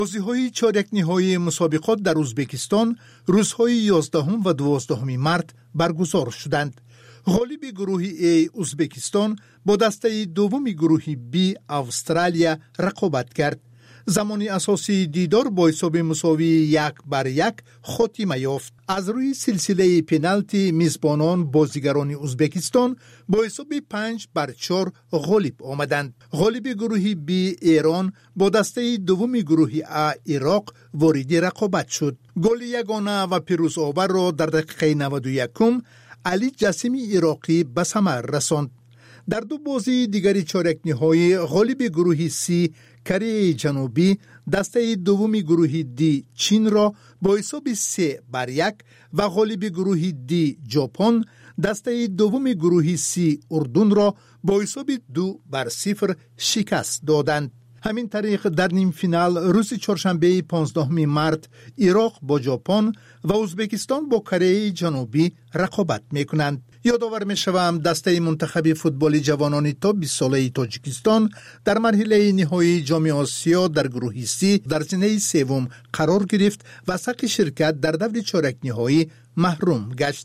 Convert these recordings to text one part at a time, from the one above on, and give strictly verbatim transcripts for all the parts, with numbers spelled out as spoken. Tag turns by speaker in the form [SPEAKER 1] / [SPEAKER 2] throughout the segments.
[SPEAKER 1] بازی‌های چهارک نهایی مسابقات در ازبکستان روزهای یازدهم و دوازدهم مارس برگزار شدند. غالب گروه A ازبکستان با دسته دوم گروه B استرالیا رقابت کرد. زمان اساسی دیدار با حساب مساوی یک بر یک خاتمه یافت. از روی سلسله پنالتی میزبانان بازیگران ازبکستان با حساب پنج بر چهار غالب آمدند. غالب گروه B ایران با دسته دوم گروه A عراق وارد رقابت شد. گل یگانه و پیروزآور را در دقیقه نود و یک علی جسیمی عراقی به ثمر رساند. در دو بازی دیگری چهارک نهایی غالب گروه C کره جنوبی دسته دوم گروه دی چین را با حساب سه بر یک و غالب گروه دی ژاپن دسته دوم گروه سی اردن را با حساب دو بر صفر شکست دادند. همین طریق در نیم فینال روز چهارشنبه پانزدهم مارس عراق با ژاپن و ازبکستان با کره جنوبی رقابت میکنند. یادآور میشوم دسته منتخب فوتبال جوانان تا بیست ساله تاجیکستان در مرحله نهایی جام آسیا در گروه سی در زمینه سوم قرار گرفت و از حق شرکت در دور چهارک نهایی محروم گشت.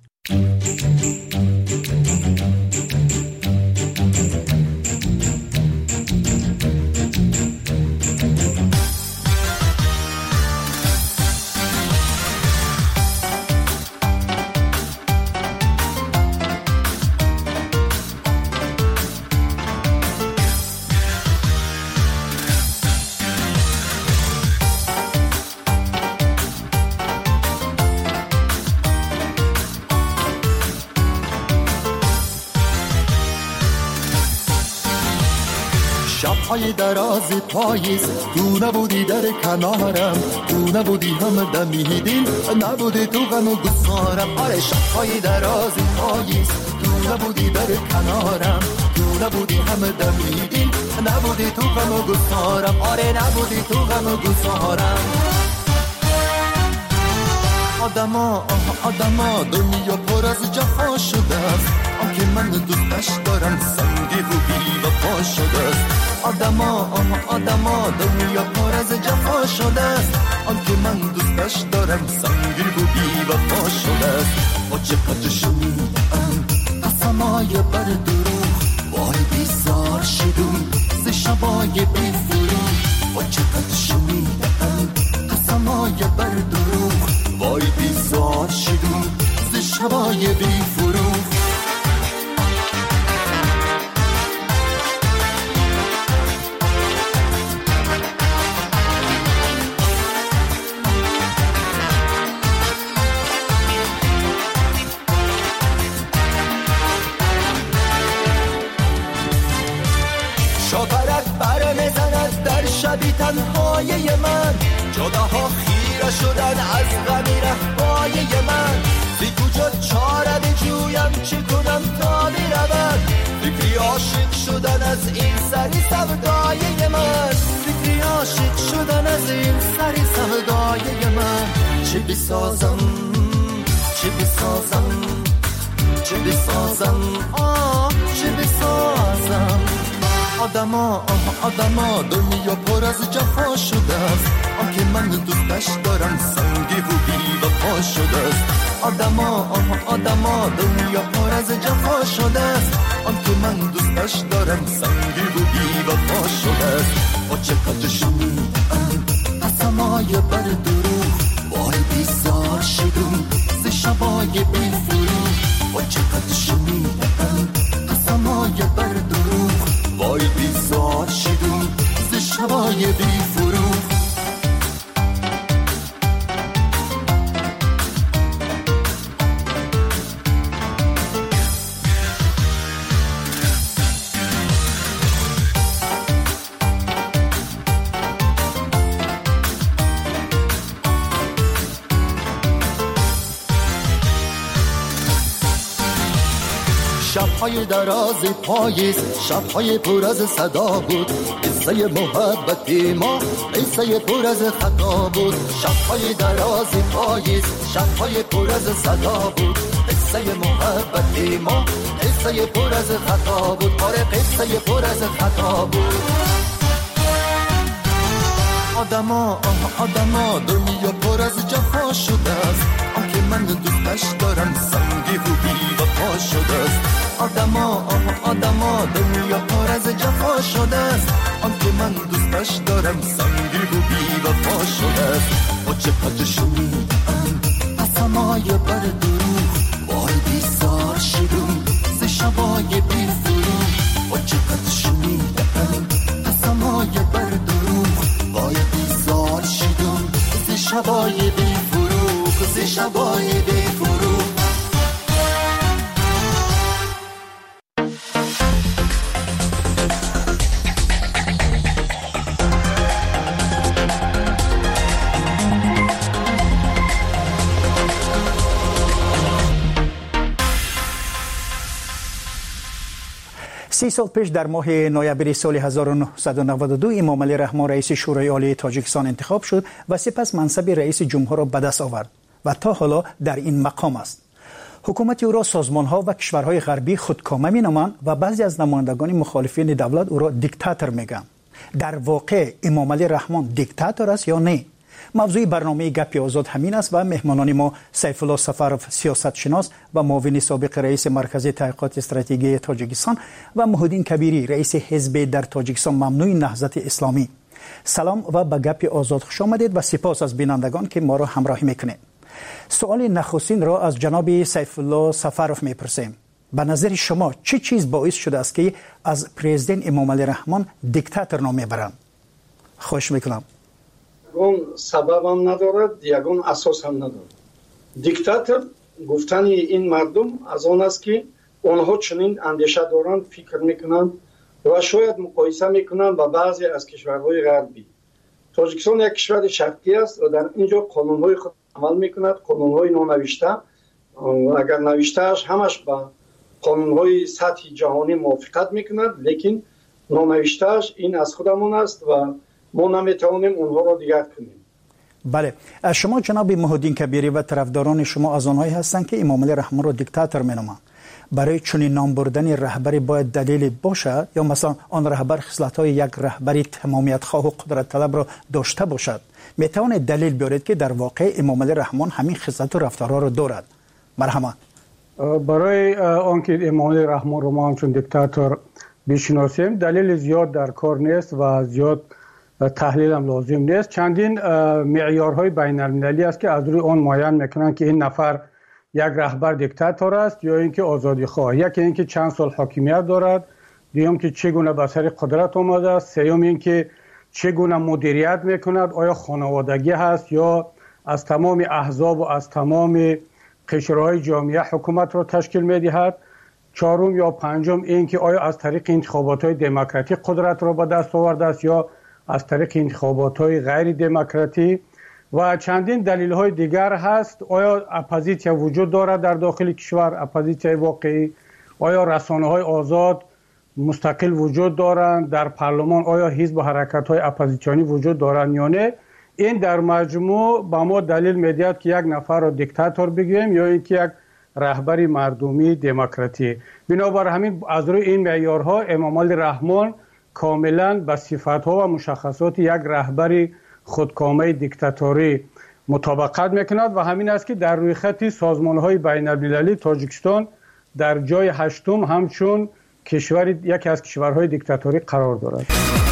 [SPEAKER 2] شب‌های دراز پاییز تو نبودی در کنارم، تو نبودی هم دمیدیم، نبودی تو غم و گسارم. آره شب‌های دراز پاییز تو نبودی در کنارم، تو نبودی هم دمیدیم، نبودی تو غم و گسارم. آره نبودی تو غم و گسارم. آدما آدما دنیا پر از جفا شده است، آنکه من دوستش دارم سنگی و بی وفا شده است. آدما آدما دنیا پر از جفا شده است، آنکه من دوستش دارم سنگی و بی وفا شده است. با چقدر شنیدم قسمای بر دروغ، وای بیزار شدم ز شبای بی فروغ. با چقدر شنیدم قسمای بر دروغ، وای بیزار شدم ز شبای بی فروغ. شاپرک بر میزند در شبی تنهای من، جداها خیره شدن از غمی رفای من. بی کجا چاره بجویم چی کنم تا میرود، فکری عاشق شدن از این سری سودای من. فکری عاشق شدن از این سری سودای من. چی بسازم چی بسازم چی بسازم آه چی بسازم. آدما آدما دنیا پر از جفا شده است، آنکه من دوستش دارم سنگی و بی وفا شده است. آدما آدما دنیا پر از جفا شده است، آنکه من دوستش دارم سنگی و بی وفا شده است. با چقدر شنیدم قسمای بر دروغ، وای بیزار شدم ز شبای بی فروغ. با چقدر شنیدم قسمای بر دروغ، وای بیزار شدم ز شبای بی فروغ. شب‌های دراز پاییز، شب‌های پر از صدا بود، قصه محبت ما قصه پر از خطا بود. شب‌های دراز پاییز، شب‌های پر از صدا بود، قصه محبت ما قصه پر از خطا بود. آره قصه پر از خطا بود. آدما آه آدما دنیا پر از جفا شده است، آنکه من دوستش دارم سنگی و بی وفا شده است. آدما آه آدما دنیا پر از جفا شده است، آنکه من دوستش دارم سنگی و بی وفا شده است. با چه پجشونی پس همای بر دروغ وای بیزار شدم ز شبای بی فروغ. با چه پجشونی پس همای بر دروغ وای بیزار شدم ز شبای بی فروغ ز شبای بی فروغ.
[SPEAKER 3] سی سال پیش در ماه نوامبر سال هزار و نهصد و نود و دو امام علی رحمان رئیس شورای عالی تاجیکستان انتخاب شد و سپس منصب رئیس جمهور را به دست آورد و تا حالا در این مقام است. حکومت او را سازمان‌ها و کشورهای غربی خودکامه می‌نامند و بعضی از نمایندگان مخالفین دولت او را دیکتاتور می‌گویند. در واقع امام علی رحمان دیکتاتور است یا نه؟ موضوع برنامه گپ آزاد همین است و مهمانان ما سیف الله سفرов سیاستشناس و معاون سابق رئیس مرکز تحقیقات استراتژی تاجیکستان و محمودین کبیری رئیس حزب در تاجیکستان ممنوع نهضت اسلامی. سلام و به گپ آزاد خوش آمدید و سپاس از بینندگان که ما را همراهی میکنید. سوال نخستین را از جناب سیف الله سفرов میپرسیم. به نظر شما چه چیز باعث شده است که از پرزیدنت امام علی رحمان دیکتاتور نام میبرند؟ خوش میکنم.
[SPEAKER 4] یگان سبب هم ندارد، یگان اساس هم ندارد. دیکتاتور گفتن این مردم از آن است که آنها چنین اندیشه دارند، فکر میکنند و شاید مقایسه میکنند با بعضی از کشورهای غربی. تاجیکستان یک کشور شرقی است و در اینجا قانونهای خود عمل میکند، قانونهای نونوشته. اگر نوشتهش همش با قانونهای سطح جهانی موافقت میکند، لیکن نونوشتهش این از خودمون است و ما نمیتوانیم اونها را دیگر کنیم.
[SPEAKER 3] بله، شما جناب محمودین کبیری و طرفداران شما از آنهایی هستند که امام علی رحمان را دیکتاتور مینامند. برای چنین نام بردن رهبری باید دلیل باشد یا مثلا آن رهبر خصلت‌های یک رهبری تمامیت خواه و قدرت طلب را داشته باشد؟ میتوانید دلیل بیارید که در واقع امام علی رحمان همین خصلت و رفتارها را دارد؟ مرحمت.
[SPEAKER 5] برای آنکه امام علی رحمان را ما همچون دیکتاتور بشناسیم دلیل زیاد در کار نیست و زیاد تحلیل هم لازم نیست. چندین معیارهای بین المللی است که از روی آن معین میکنند که این نفر یک رهبر دیکتاتور است یا اینکه آزادی خواه. یکی اینکه چند سال حاکمیت دارد، دوم که چگونه به سر قدرت آمده است، سوم اینکه چگونه مدیریت میکند، آیا خانوادگی هست یا از تمام احزاب و از تمام قشرهای جامعه حکومت را تشکیل میدهد، چهارم یا پنجم اینکه آیا از طریق انتخابات دموکراتیک قدرت را به دست آورده است یا از طریق انتخابات‌های غیر دموکراتی و چندین دلیل‌های دیگر هست. آیا اپوزیسیون وجود دارد در داخل کشور، اپوزیسیون واقعی؟ آیا رسانه‌های آزاد مستقل وجود دارند در پارلمان؟ آیا حزب و حرکت‌های اپوزیسیونی وجود دارند یا نه؟ این در مجموع با ما دلیل می‌دهد که یک نفر را دیکتاتور بگوییم یا اینکه یک رهبری مردمی دموکراتی. بنابر همین از روی این معیارها امام علی رحمان کاملا به صفات‌ها و مشخصات یک رهبری خودکامه دیکتاتوری مطابقت میکند و همین است که در روی خط سازمان‌های بین‌المللی تاجیکستان در جای هشتم همچون کشور یکی از کشورهای دیکتاتوری قرار دارد.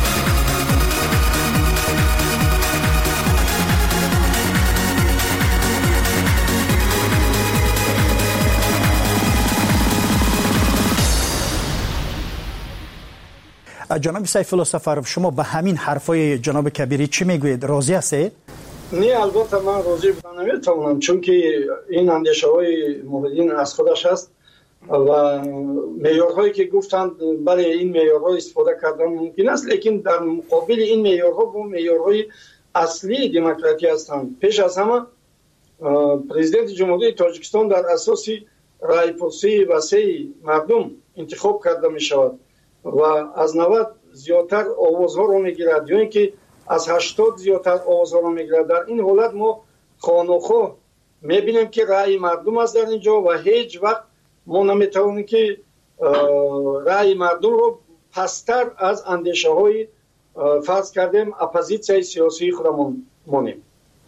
[SPEAKER 3] جناب سیف الله سفرов شما به همین حرفای جناب کبیری چی میگوید؟ راضی هستید؟
[SPEAKER 4] نه البته من راضی بودن نمیتونم، چون که این اندیشه های محمودین از خودش هست و معیارهایی که گفتند برای این معیارها استفاده کردن ممکن است، لیکن در مقابل این معیارها با معیارهای اصلی دموکراسی هستند. پیش از همه پرزیدنت جمهوری تاجیکستان در اساس رای پرسی وسیع مردم انتخاب کرده می شود و از نود زیادتر آوازها رو میگیرد یا اینکه از هشتاد زیادتر آوازها رو میگیرد. در این حالت ما خانوخواه میبینیم که رأی مردم است در اینجا و هیچ وقت ما نمیتوانیم که رأی مردم رو پستر از اندیشه های فرض کردیم اپوزیسیون سیاسی خودمون مونیم.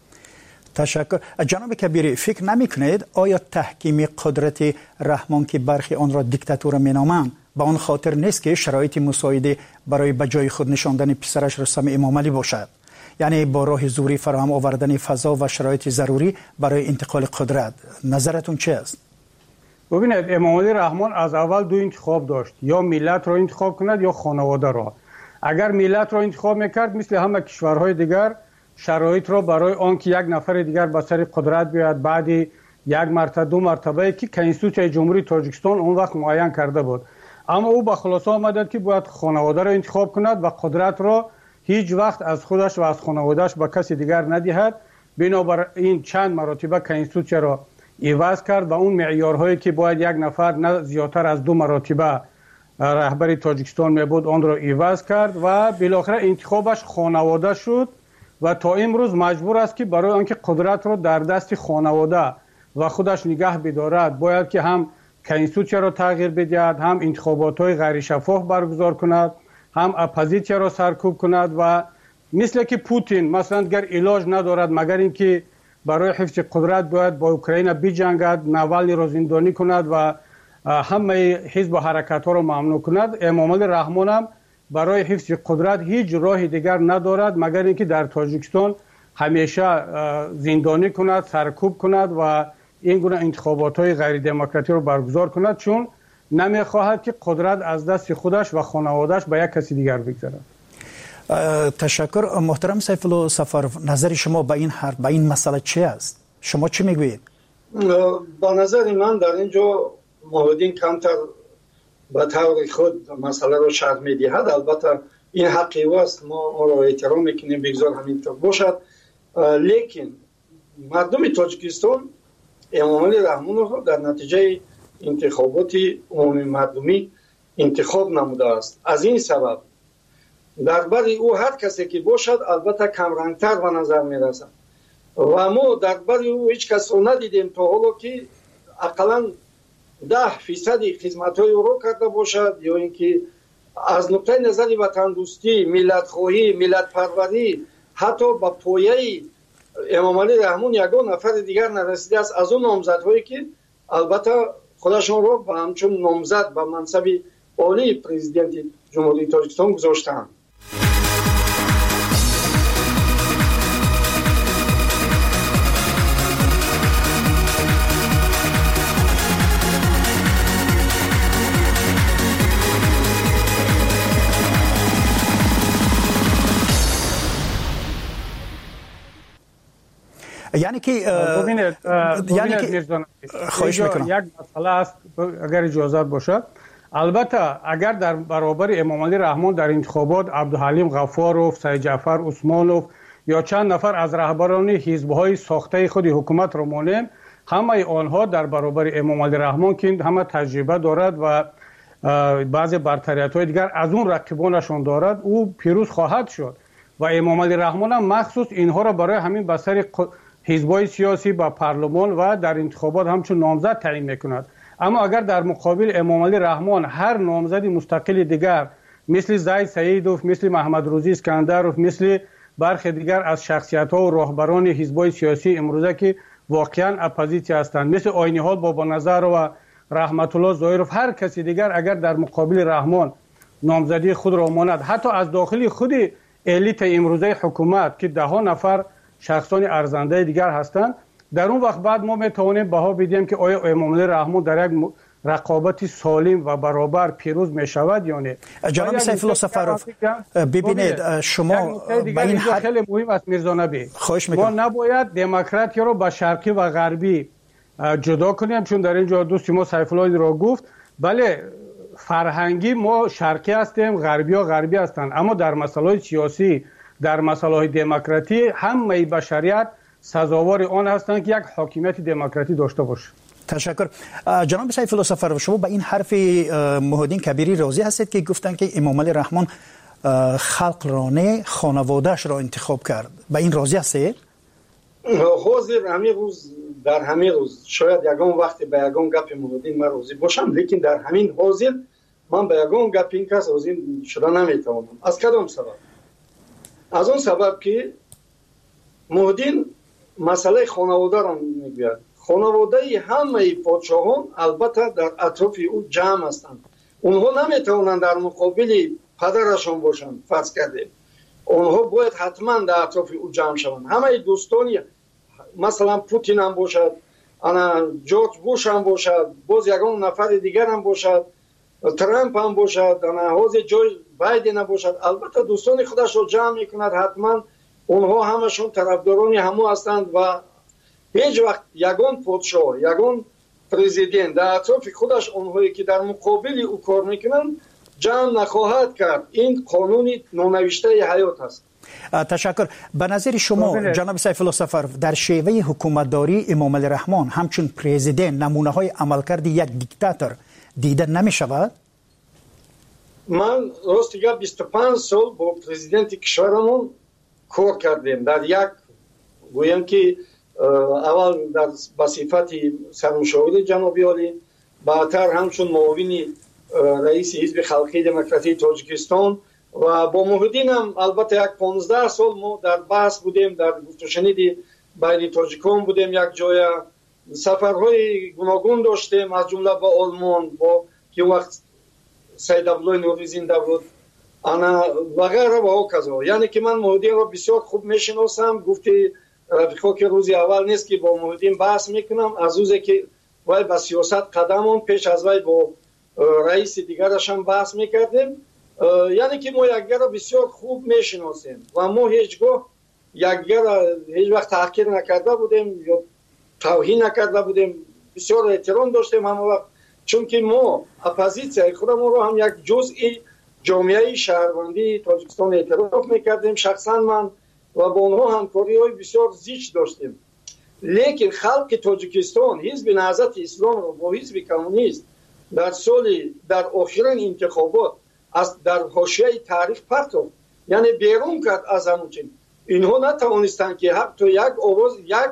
[SPEAKER 3] تشکر. جناب کبیری، فکر نمی‌کنید آیا تحکیم قدرت رحمان که برخی آن را دیکتاتور مینامند به آن خاطر نیست که شرایط مساعده برای به جای خود نشاندن پسرش رستم امامعلی باشد؟ یعنی با راه زوری فراهم آوردن فضا و شرایط ضروری برای انتقال قدرت. نظرتون چه است؟
[SPEAKER 5] ببینید، امامعلی رحمان از اول دو انتخاب داشت، یا ملت را انتخاب کند یا خانواده را. اگر ملت را انتخاب میکرد مثل همه کشورهای دیگر شرایط را برای آنکه یک نفر دیگر به سر قدرت بیاید بعد یک مرتبه دو مرتبه که کنستیتوسیون جمهوری تاجیکستان اون وقت معین کرده بود، اما او به خلاصه آمد که باید خانواده را انتخاب کند و قدرت را هیچ وقت از خودش و از خانوادهش به کسی دیگر ندهد. بنابر این چند مرتبه کنستیتوسیون را عوض کرد و اون معیارهایی که باید یک نفر نه زیادتر از دو مرتبه رهبری تاجیکستان می بود آن را عوض کرد و بالاخره انتخابش خانواده شد و تا امروز مجبور است که برای آنکه قدرت را در دست خانواده و خودش نگه بدارد باید که هم کنستیتوسیون را تغییر بدهد، هم انتخابات های غیر شفاف برگزار کند، هم اپوزیسیون را سرکوب کند و مثل که پوتین مثلا گر علاج ندارد مگر اینکه برای حفظ قدرت باید با اوکراین بجنگد، ناوالنی را زندانی کند و همه حزب و حرکت ها را ممنوع کند. امامعلی رحمان هم برای حفظ قدرت هیچ راه دیگر ندارد مگر اینکه در تاجیکستان همیشه زندانی کند، سرکوب کند و این گونه انتخابات های غیر دموکراتیک رو برگزار کند، چون نمیخواهد که قدرت از دست خودش و خانوادهش به یک کسی دیگر بگذرد.
[SPEAKER 3] تشکر. محترم سیف الله سفرов، نظر شما به این حرف، به این مسئله چی است؟ شما چی میگویید؟
[SPEAKER 4] با نظر من در اینجا موحدین کمتر به طور خود مسئله رو شرح میدهد. البته این حقی است، ما آن را احترام میکنیم، بگذار همینطور باشد. لیکن مردم تاجیکستان امامعلی رحمان رو در نتیجه انتخابات عمومی مردمی انتخاب نموده است. از این سبب درباره او هر کسی که باشد البته کمرنگتر به نظر میرسد و ما درباره او هیچ کس رو ندیدیم تا حالا که اقلا ده فیصد خدمت های او رو کرده باشد یا اینکه از نقطه نظر وطن دوستی، ملت خواهی، ملت پروری حتی با پایه امامعلی رحمان یگان نفر دیگر نرسیده است از اون نامزدهایی که البته خودشون رو به همچون نامزد به منصب عالی پرزیدنت جمهوری تاجیکستان گذاشتند.
[SPEAKER 3] یعنی که
[SPEAKER 5] ببینید
[SPEAKER 3] یعنی که خواهش میکنم
[SPEAKER 5] یک مسئله است اگر اجازه باشد. البته اگر در برابر امامعلی رحمان در انتخابات عبدالحلیم غفاروف، سید جعفر عثمانوف یا چند نفر از رهبران حزب‌های ساخته خود حکومت را مانیم، همه آنها در برابر امامعلی رحمان که همه تجربه دارد و بعض برتریت‌های دیگر از اون رقیبانشان دارد، او پیروز خواهد شد و امامعلی رحمان هم مخصوص اینها را برای همین بسر حزب‌های سیاسی با پارلمان و در انتخابات همچون نامزد تعیین میکند. اما اگر در مقابل امامعلی رحمان هر نامزد مستقل دیگر مثل زید سیدوف، مثل محمد روزی اسکندروف، مثل برخی دیگر از شخصیت‌ها و راهبران حزب‌های سیاسی امروزه که واقعا اپوزیسیون هستند مثل آینی‌حال بابا نظر و رحمت الله ظاهرов، هر کسی دیگر اگر در مقابل رحمان نامزدی خود را ماند، حتی از داخل خود الیت امروزه حکومت که ده ها نفر شخصان ارزنده دیگر هستند، در اون وقت بعد ما میتوانیم بها بدیم که آیا امامعلی رحمان در یک رقابت سالم و برابر پیروز می شود یا نه.
[SPEAKER 3] جناب سیف الله سفرов، ببینید شما
[SPEAKER 5] به این حد خیلی مهم است میرزا نبی، ما نباید دموکراتی رو با شرقی و غربی جدا کنیم، چون در اینجا دوست ما سیف الله را گفت بله فرهنگی ما شرقی هستیم، غربی ها غربی هستند، اما در مسائل سیاسی، در مسائل دموکراتی همه بشریت سزاوار آن هستند که یک حاکمیت دموکراتی داشته باشه.
[SPEAKER 3] تشکر. جناب سیف الله سفرov، شما به این حرف موحدین کبیری راضی هستید که گفتن که امامعلی رحمان خلق را نه خانواده‌اش را انتخاب کرد؟ به این راضی هستید؟
[SPEAKER 4] حاضر همین روز در همین روز شاید یگان وقتی به یگان گپ موحدین من راضی باشم، لیکن در همین حاضر من به یگان گپ این کس راضی شدن نمیتوانم. از کدام سبب؟ از اون سبب که مهدین مسئله خانواده را میگوید. خانواده همه پادشاهان البته در اطراف او جمع هستند. اونها نمیتوانند در مقابل پدرشان باشند. فرض کردیم اونها باید حتما در اطراف او جمع شوند. همه دوستانی مثلا پوتین هم باشد، انا جورج بوش هم باشد، باز یگان نفر دیگر هم باشد، ترامپ هم باشد، انا حاض جو بایدن هم باشد، البته دوستان خودش رو جمع میکند. حتما اونها همشون طرفداران همو هستند و هیچ وقت یگان پادشاه، یگان پرزیدنت در اطراف خودش اونهایی که در مقابل او کار میکنند جمع نخواهد کرد. این قانونی نونوشته حیات است.
[SPEAKER 3] تشکر. به نظر شما جناب سیف الله سفر در شیوه حکومتداری امام علی رحمان همچون پرزیدنت نمونه های عملکرد یک دیکتاتور دیده نمی شود؟
[SPEAKER 4] من راستیگه بیست و پنج سال با پرزیدنت کشورمون کار کردیم. در یک گویم که اول در بصفت سرمشاور جنابی عالی، بعدتر همچون معاون رئیس حزب خلقی دموکراتی تاجیکستان و با مهدین هم البته یک پانزده سال ما در بحث بودیم، در گفت و شنید بین تاجیکان بودیم. یک جای سفرهای گوناگون داشتیم، از جمله با آلمان، با که وقت سید عبدالله نوری زنده بود، انا و غیره و هکذا. یعنی که من مهدین را بسیار خوب میشناسم. گفتی رفیقا که روزی اول نیست که با مهدین بحث میکنم، از روزی که وای با سیاست قدمون پیش از وای با رئیس دیگرش هم بحث میکردیم. یعنی که ما یکگر را بسیار خوب میشناسیم و ما هیچگاه یکگر را هیچ وقت تحقیر نکرده بودیم یا توهین نکرده بودیم. بسیار احترام داشتیم همه وقت، چون که ما اپوزیسیون خودمون رو هم یک جزئی جامعه شهروندی تاجیکستان اعتراف میکردیم. شخصا من و با اونها همکاری های بسیار زیچ داشتیم. لیکن خلق تاجیکستان حزب نهضت اسلام رو با حزب کمونیست در سال در آخرین انتخابات از در حاشیه تاریخ پرتاب، یعنی بیرون کرد از همون. اینها نتوانستند که حتی یک آواز یک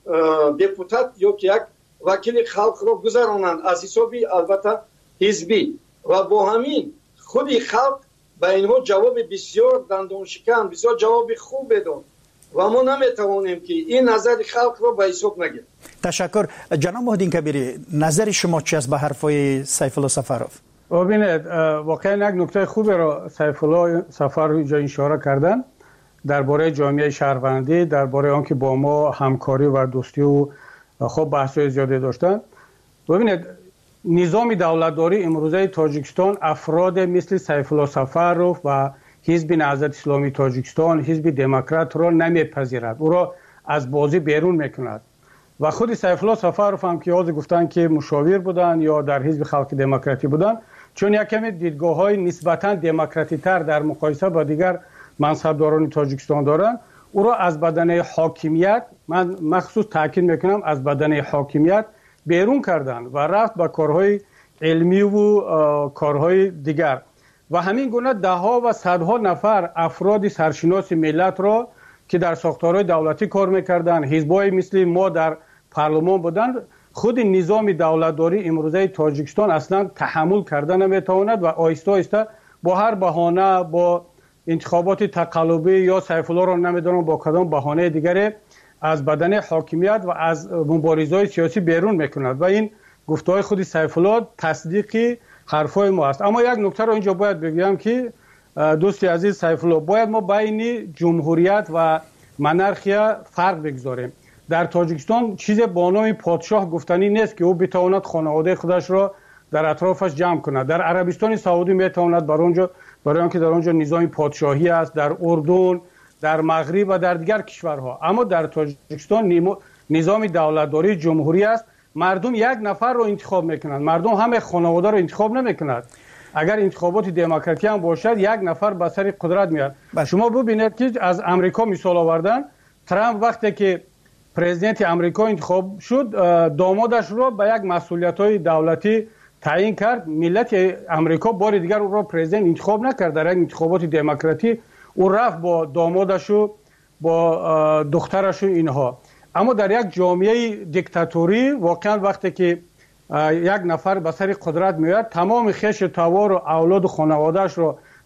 [SPEAKER 4] دپوتات یا یک وکیل خلق را گذرانند از حسابی البته حزبی و با همین خودی خلق به اینها جواب بسیار دندان شکن، بسیار جواب خوب داد و ما نمیتوانیم که این نظر خلق را به حساب نگیریم.
[SPEAKER 3] تشکر. جناب مهدین کبیری، نظر شما چی است به حرفای سیف الله سفرов؟
[SPEAKER 5] ببینید واقعا یک نکته خوبی را سیف الله سفرov اینجا اشاره کردن درباره جامعه شهروندی، درباره آنکه با ما همکاری و دوستی و خب بحث‌های زیادی داشتن. ببینید نظام دولتداری امروزه تاجیکستان افراد مثل سیف الله سفرov و حزب نهضت اسلامی تاجیکستان، حزب دموکرات را نمیپذیرد، او را از بازی بیرون میکند و خود سیف الله سفرov هم که از گفتن که مشاور بودن یا در حزب خلق دموکراتی بودن، چون یک کمی دیدگاه‌های نسبتاً دموکراتی تر در مقایسه با دیگر منصبداران تاجیکستان دارند، او را از بدنه حاکمیت، من مخصوص تاکید میکنم از بدنه حاکمیت بیرون کردن و رفت به کارهای علمی و کارهای دیگر و همین گونه ده ها و صدها نفر افراد سرشناس ملت را که در ساختارهای دولتی کار میکردن، حزبای مثل ما در پارلمان بودند، خود نظام دولتداری امروزه تاجیکستان اصلا تحمل کردن نمیتواند و آهسته آهسته با هر بهانه، با انتخابات تقلبی یا سیف الله را نمیدونم با کدام بهانه دیگری از بدن حاکمیت و از مبارزه‌های سیاسی بیرون میکند و این گفته‌های خود سیف الله تصدیق حرفای ما است. اما یک نکته رو اینجا باید بگم که دوستی عزیز سیف الله، باید ما بین جمهوریت و منارخیا فرق بگذاریم. در تاجیکستان چیز با نام پادشاه گفتنی نیست که او بتواند خانواده خودش را در اطرافش جمع کند. در عربستان سعودی میتواند برای اونجا برای آنکه در آنجا نظام پادشاهی است، در اردن، در مغرب و در دیگر کشورها. اما در تاجیکستان نظام دولتداری جمهوری است. مردم یک نفر رو انتخاب میکنند، مردم همه خانواده رو انتخاب نمیکنند. اگر انتخابات دموکراتی هم باشد یک نفر به سر قدرت میاد. شما ببینید که از امریکا مثال آوردن، ترامپ وقتی که پرزیدنت امریکا انتخاب شد دامادش رو به یک مسئولیت‌های دولتی تعیین کرد. ملت امریکا بار دیگر او را پرزیدنت انتخاب نکرد. در یک انتخابات دموکراتی او رفت با دامادش و با دخترش و اینها. اما در یک جامعه دیکتاتوری واقعا وقتی که یک نفر به سر قدرت میاد تمام خش توار و اولاد و خانواده‌اش رو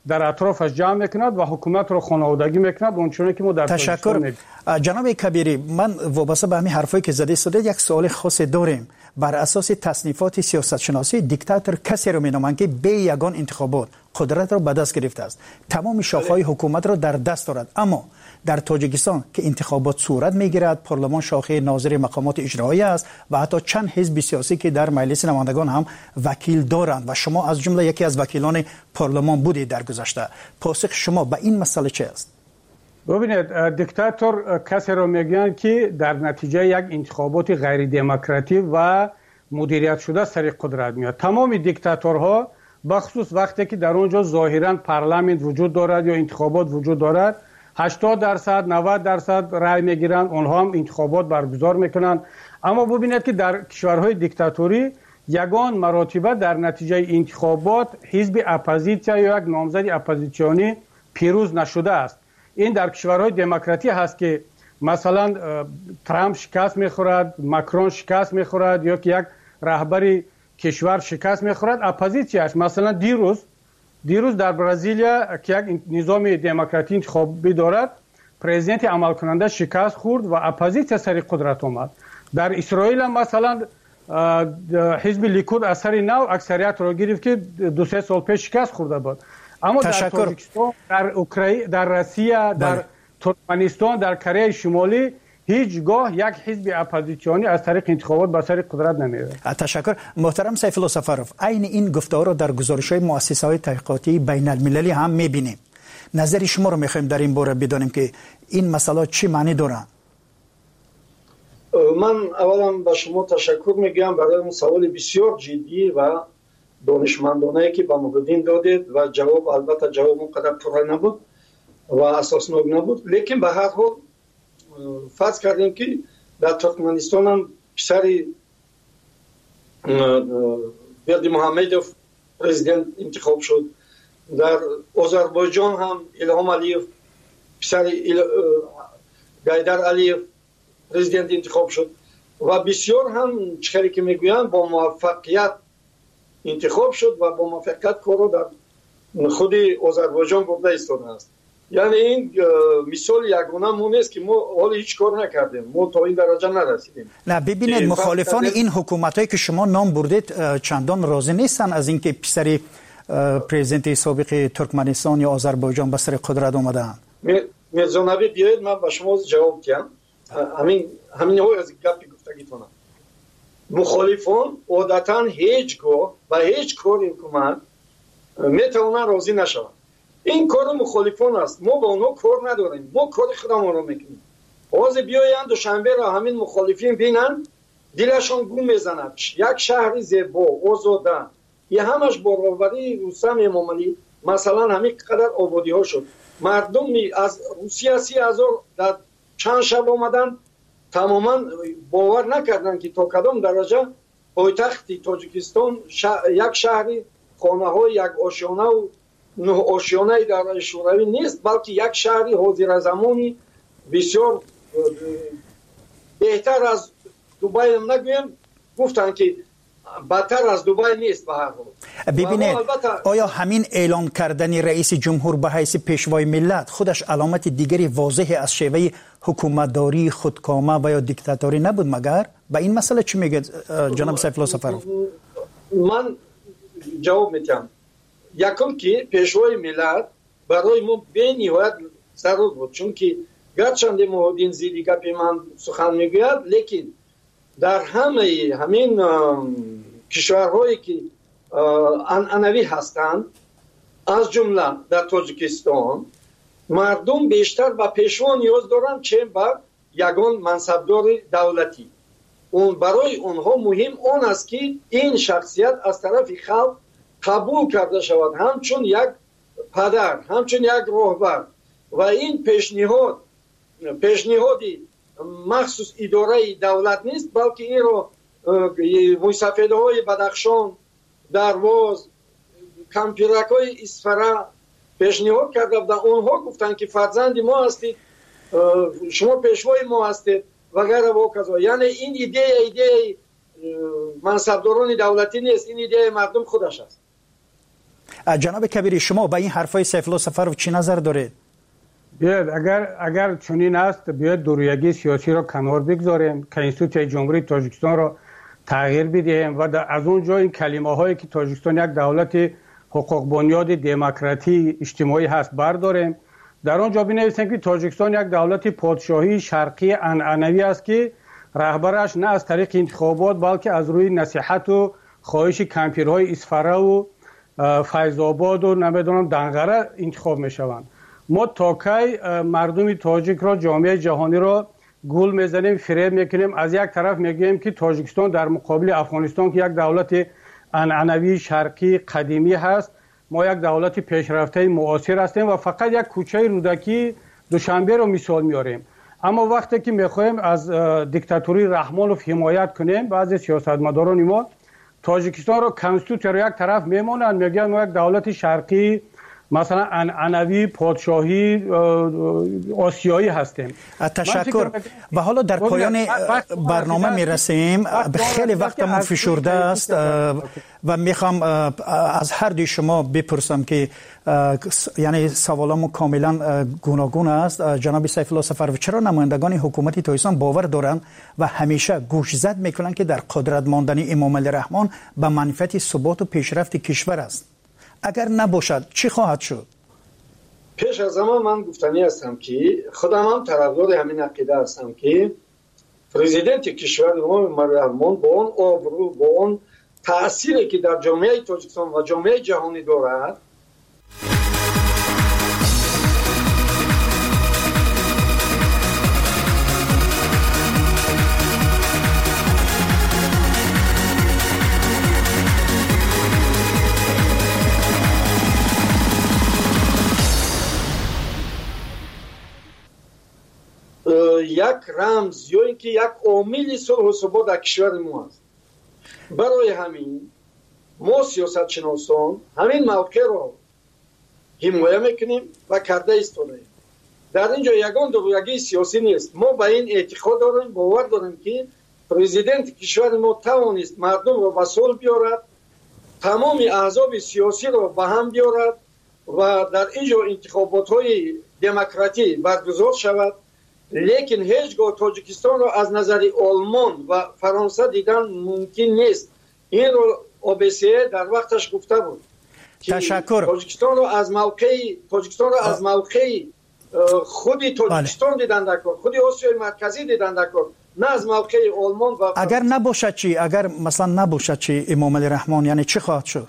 [SPEAKER 5] در اطرافش جمع میکند و حکومت رو خانوادگی میکند اونچنانی که ما در
[SPEAKER 3] تشکر جناب کبیری. من وابسته به همین حرفایی که زده شده یک سوال خاص داریم. بر اساس تصنیفات سیاست شناسی دیکتاتور کسی رو مینامند که به یگان انتخابات قدرت را به دست گرفته است، تمام شاخه‌های حکومت را در دست دارد. اما در تاجیکستان که انتخابات صورت میگیرد، پارلمان شاخه ناظر مقامات اجرایی است و حتی چند حزب سیاسی که در مجلس نمایندگان هم وکیل دارند و شما از جمله یکی از وکیلان پارلمان بودید در گذشته. پاسخ شما به این مسئله چه است؟
[SPEAKER 5] ببینید، دیکتاتور کسی رو میگن که در نتیجه یک انتخابات غیر دموکراتیک و مدیریت شده سر قدرت میاد. تمام دیکتاتورها بخصوص وقتی که در اونجا ظاهرا پارلمان وجود دارد یا انتخابات وجود دارد، هشتاد درصد نود درصد رای میگیرن، اونها هم انتخابات برگزار میکنن. اما ببینید که در کشورهای دیکتاتوری یگان مراتبه در نتیجه انتخابات حزب اپوزیسیون یا یک نامزد اپوزیسیونی پیروز نشده است. این در کشورهای دموکراتی هست که مثلا ترامپ شکست میخورد، ماکرون شکست میخورد یا که یک رهبر کشور شکست میخورد، اپوزیسیونش مثلا دیروز دیروز در برزیلیا که یک نظام دموکراتی انتخابی دارد، پرزیدنت عمل کننده شکست خورد و اپوزیسیون سر قدرت آمد. در اسرائیل مثلا حزب لیکود اثر نو اکثریت را گرفت که دو سه سال پیش شکست خورده بود. اما تشکر. در تاجیکستان، در اوکراین، در روسیه، در ترکمنستان، در کره شمالی هیچگاه یک حزب اپوزیسیونی از طریق انتخابات به سر قدرت نمیاد.
[SPEAKER 3] تشکر. محترم سیف الله سفروف، عین این گفتار را در گزارش‌های مؤسسه‌های تحقیقاتی بین المللی هم می‌بینیم. نظر شما رو می‌خوایم در این باره بدانیم که این مسئله چی معنی دارند.
[SPEAKER 4] من اولا به شما تشکر میگم برای اون سوال بسیار جدی و دانشمندانه که به ما دادید و جواب البته جواب اونقدر پره نبود و اساسناک نبود، لیکن به هر حال فرض کردیم که در ترکمنستان هم پسر برد محمدوف پرزیدنت انتخاب شد، در آذربایجان هم الهام علیف پسر گایدر علیف پرزیدنت انتخاب شد و بسیار هم چیزی که میگویند با موفقیت انتخاب شد و با موفقیت کارو در خود آذربایجان برده ایستاده است. یعنی این مثال یگانه مو نیست که ما حالا هیچ کار نکردیم، ما تا این درجه نرسیدیم.
[SPEAKER 3] نه ببینید، مخالفان این حکومتایی که شما نام بردید چندان راضی نیستن از اینکه پسر پرزیدنت سابق ترکمنستان یا آذربایجان به سر قدرت آمدن.
[SPEAKER 4] میرزا نبی بیاید من به شما جواب بدم. همین همین های از گپی گفتگیتونم. مخالفان عادتا هیچگاه و هیچ کار حکومت میتونن راضی نشوند. این کار مخالفان است، ما با اونها کار نداریم، ما کار خودمون رو میکنیم. آز بیایند دوشنبه را همین مخالفین بینن دلشان گم میزند. یک شهر زیبا آزاده، یه همش برابری رستم امامعلی مثلا همین قدر آبادی ها شد. مردم از روسیه سی هزار در چند شب آمدن، تماما باور نکردن که تا کدام درجه پایتخت تاجیکستان یک شهری خانه های یک آشیانه و نه آشیانه در شوروی نیست، بلکه یک شهری حاضر زمانی بسیار بهتر از دبی هم نگویم، گفتن که بدتر از دبی نیست. به هر حال
[SPEAKER 3] ببینید، آیا همین اعلان کردن رئیس جمهور به حیث پیشوای ملت خودش علامت دیگری واضح از شیوه حکومتداری خودکامه و یا دیکتاتوری نبود مگر؟ به این مسئله چی میگه جناب سیف الله سفروف؟
[SPEAKER 4] من جواب میدم. یکم که پیشوای ملت برای ما به نهایت ضرور بود، چون که گرچند مهدین زیدی گپی من سخن میگوید، لیکن در همه همین کشورهایی که عنعنوی هستند از جمله در تاجیکستان مردم بیشتر به پیشوا نیاز دارند چه به یگان منصبدار دولتی. اون برای اونها مهم اون است که این شخصیت از طرف خلق قبول کرده شود همچون یک پدر، همچون یک راهبر. و این پیشنهاد پیشنهادی مخصوص اداره دولت نیست، بلکه این رو موسفیده های بدخشان، درواز، کمپیرک های اسفره پیشنهاد کرده و اونها گفتن که فرزند ما هستید، شما پیشوای ما هستید و غیره و کذا. یعنی این ایده ایده منصبداران دولتی نیست، این ایده مردم خودش است.
[SPEAKER 3] جناب کبیری، شما به این حرفای سیف الله سفرو چی نظر دارید؟
[SPEAKER 5] بیاید اگر اگر چنین است بیاید دورویگی سیاسی را کنار بگذاریم، کنستیتوسیون جمهوری تاجیکستان را تغییر بدهیم و از اونجا این کلمه هایی که تاجیکستان یک دولت حقوق بنیاد دموکراتی اجتماعی هست برداریم، در آنجا بنویسیم که تاجیکستان یک دولت پادشاهی شرقی عنعنوی است که رهبرش نه از طریق انتخابات بلکه از روی نصیحت و خواهش کمپیرهای اصفهان و فیض آباد و نمیدونم دنقره انتخاب میشوند. ما تا کی مردم تاجیک را، جامعه جهانی را گول میزنیم، فریب میکنیم؟ از یک طرف میگیم که تاجیکستان در مقابل افغانستان که یک دولت عنعنوی شرقی قدیمی هست، ما یک دولت پیشرفته معاصر هستیم و فقط یک کوچه رودکی دوشنبه رو مثال میاریم. اما وقتی که میخوایم از دیکتاتوری رحمانوف حمایت کنیم، بعضی سیاستمداران ما تاجیکستان رو کنستیتوسیون رو یک طرف میمونن، میگن ما یک دولت شرقی مثلا عنعنوی پادشاهی آسیایی هستیم.
[SPEAKER 3] تشکر. و حالا در پایان برنامه میرسیم. خیلی وقتمون فشرده است و میخوام از هر دوی شما بپرسم که یعنی سوالامو کاملا گوناگون است. جناب سیف الله سفرو، چرا نمایندگان حکومت تاجیکستان باور دارند و همیشه گوش زد میکنن که در قدرت ماندن امام علی رحمان به منفعت ثبات و پیشرفت کشور است؟ اگر نباشد چی خواهد شد؟
[SPEAKER 4] پیش از همه من گفتنی هستم که خودم هم طرفدار همین عقیده هستم که پرزیدنت کشور امام علی رحمان با اون آبرو، با اون تأثیری که در جامعه تاجیکستان و جامعه جهانی دارد، یک رمز یا اینکه یک عامل صلح و ثبات در کشور ما است. برای همین ما سیاست شناسان همین موقع را حمایت میکنیم و کرده ایستادیم. در اینجا یگان دورویگی سیاسی نیست. ما به این اعتقاد داریم، باور داریم که پرزیدنت کشور ما توانست مردم را به صلح بیارد، تمام احزاب سیاسی را به هم بیارد و در اینجا انتخابات های دموکراتی برگزار شود. لیکن هیچگاه تاجیکستان را از نظر آلمان و فرانسه دیدن ممکن نیست. این رو آبسیه در وقتش گفته بود.
[SPEAKER 3] تشکر.
[SPEAKER 4] تاجیکستان را از موقع تاجیکستان را از موقع خودی تاجیکستان دیدن در کار، خودی آسیای مرکزی دیدن در کار، نه از موقع آلمان و فرانسه.
[SPEAKER 3] اگر نباشد چی؟ اگر مثلا نباشد چی امام علی رحمان، یعنی چی خواهد شد؟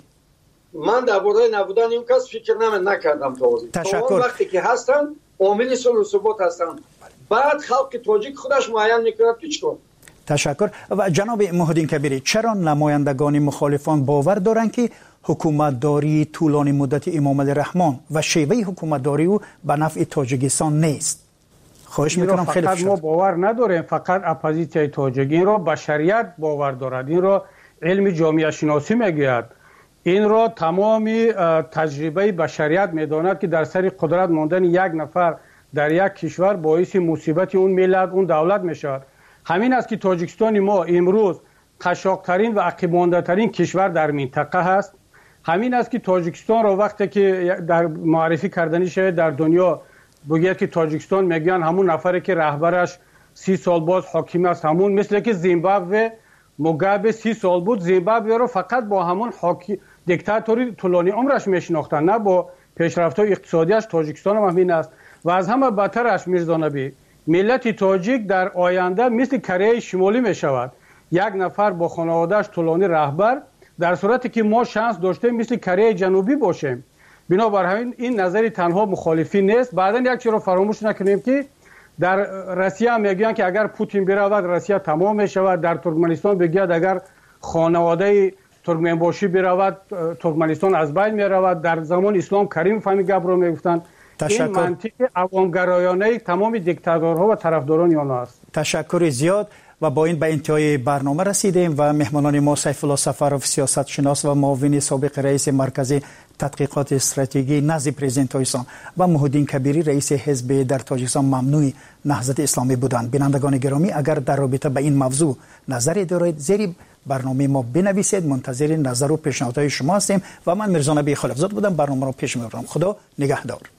[SPEAKER 4] من درباره نبودن این کس فکر نمی نکردم تا حاضر.
[SPEAKER 3] تشکر.
[SPEAKER 4] وقتی که هستن عامل صلح و ثبات هستن، بعد خلق تاجیک خودش معین میکنه که چیکار.
[SPEAKER 3] تشکر. و جناب محی‌الدین کبیری، چرا نمایندگان مخالفان باور دارند که حکومتداری طولانی مدت امام علی رحمان و شیوه حکومتداری او به نفع تاجیکستان نیست؟ خواهش میکنم خیلی
[SPEAKER 5] فقط ما باور نداریم، فقط اپوزیسیون تاجیک این را بشریت باور دارد، این را علم جامعه شناسی میگوید، این را تمام تجربه بشریت میداند که در سر قدرت ماندن یک نفر در یک کشور باعث مصیبت اون ملت، اون دولت میشود. همین است که تاجیکستان ما امروز قشاق‌ترین و عقب‌مانده‌ترین کشور در منطقه هست. همین است که تاجیکستان را وقتی که در معرفی کردنی شده در دنیا بگید که تاجیکستان میگن همون نفری که رهبرش سی سال باز حاکم است، همون مثل که زیمبابوه موگابه سی سال بود، زیمبابوه رو فقط با همون حاکی دیکتاتوری طولانی عمرش میشناختن، نه با پیشرفت‌های اقتصادیش. تاجیکستان هم همین است و از همه بدترش میرزا نبی، ملت تاجیک در آینده مثل کره شمالی می شود. یک نفر با خانوادهش طولانی رهبر، در صورتی که ما شانس داشته مثل کره جنوبی باشیم. بنابراین این نظری تنها مخالفی نیست. بعدا یک چیز رو فراموش نکنیم که در روسیه هم میگن که اگر پوتین برود روسیه تمام می شود. در ترکمنستان بگید اگر خانواده ترکمنباشی برود ترکمنستان از بین می رود. در زمان اسلام کریم فهمی گپ رو میگفتن. این منطق عوامگرایانه تمام دیکتاتورها و طرفداران آنها است.
[SPEAKER 3] تشکر زیاد. و با این به انتهای برنامه رسیدیم و مهمانان ما سیف الله سفرов سیاست شناس و معاون سابق رئیس مرکز تحقیقات استراتژی نزد پرزیدنت تاجیکستان و محیدین کبیری رئیس حزب در تاجیکستان ممنوع نهضت اسلامی بودند. بینندگان گرامی، اگر در رابطه به این موضوع نظری دارید زیر برنامه ما بنویسید. منتظر نظر و پیشنهادهای شما هستیم و من میرزا نبی خلفزاد بودم. برنامه رو پیش میبرم. خدا نگهدار.